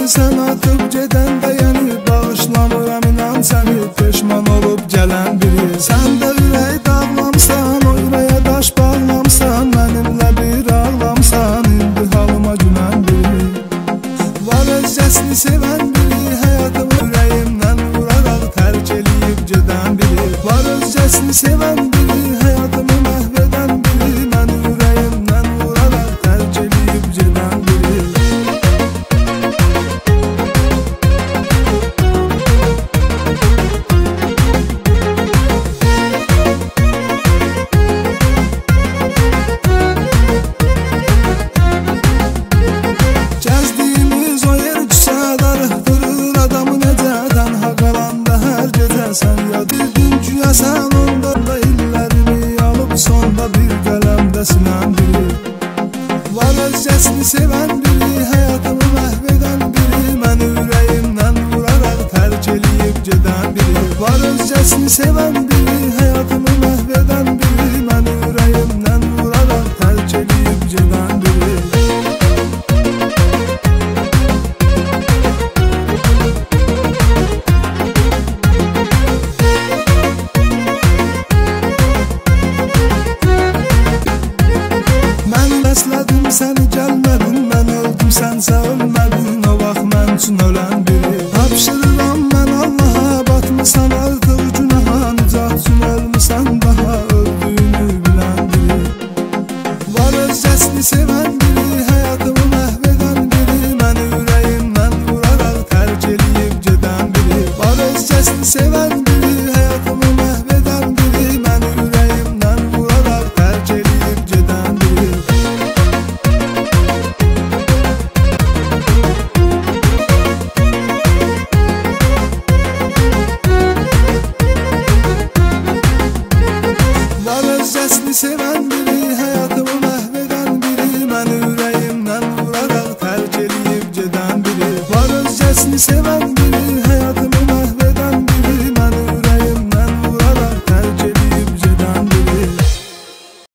sən atıb gedəndə yəni bağışlamıram inan səni, peşman olub gələn biri. Sən də ürək dağlamsan, o ürəyə daş bağlamsan, mənimlə bir ağlamsan, indi halıma gülən biri. Var özcəsini sevən biri, həyatımı ürəyimdən vuraraq tərk eləyib gedən biri. Var özcəsini sevən biri, həyatımı məhv edən biri, məni ürəyimdən vuraraq tərk eləyib gedən biri. Gəzdiyimiz o yer küsə darıxdırır adamı necə, tənha qalanda hər gecə sən yad edin güya sən onda da illərimi alıb sonda bir qələmdə silən biri. Var özcəsini sevən biri, həyatımı məhv edən biri, məni ürəyimdən vuraraq tərk eləyib gedən biri. Var özcəsini sevən biri,